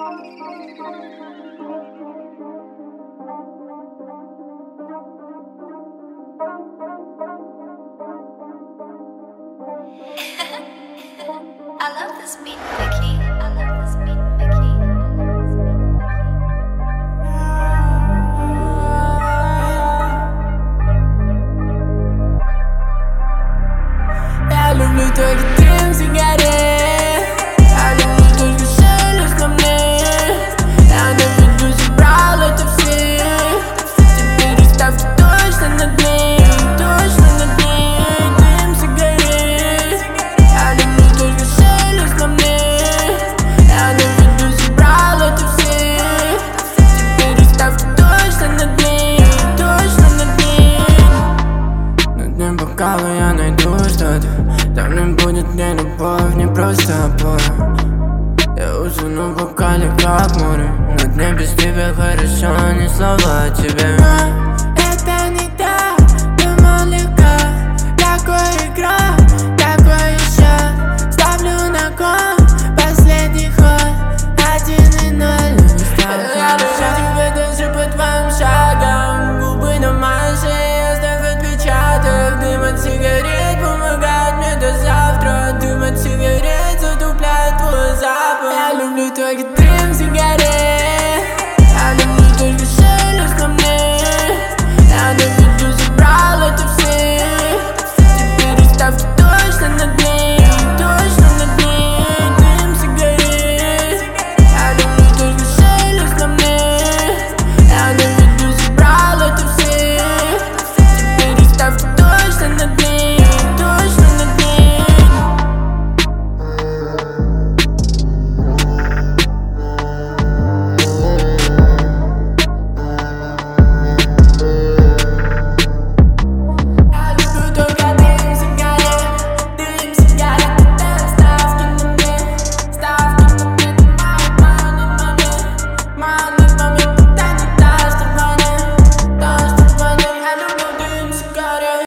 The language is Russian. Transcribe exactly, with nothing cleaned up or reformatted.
I love this beat, Vicky. I love this beat, Vicky. Я люблю только дым сигарет, я люблю только шелест на мне. Я наведу забрал это все. Теперь ставьте точно над ней, точно над ней. Дым сигарет, я люблю только шелест на мне. Я наведу забрал это все. Теперь ставьте точно над ней, точно над ней. На дне бокала я найду что-то. Там не будет мне любовь, не просто опора. Я усну в бокале, как море. На дне без тебя хорошо, ни слова о тебе. Но это не так, думал легко. Такой игра, такой еще. Ставлю на кон, последний ход. Один и ноль, но не ставлю. Я душу тебя даже по твоим шагам. Губы на маше, оставь отпечаток. Дым от сигарет помогает мне до завтра. Дым от сигарет затупляет твой запах. Я люблю только дым сигарет.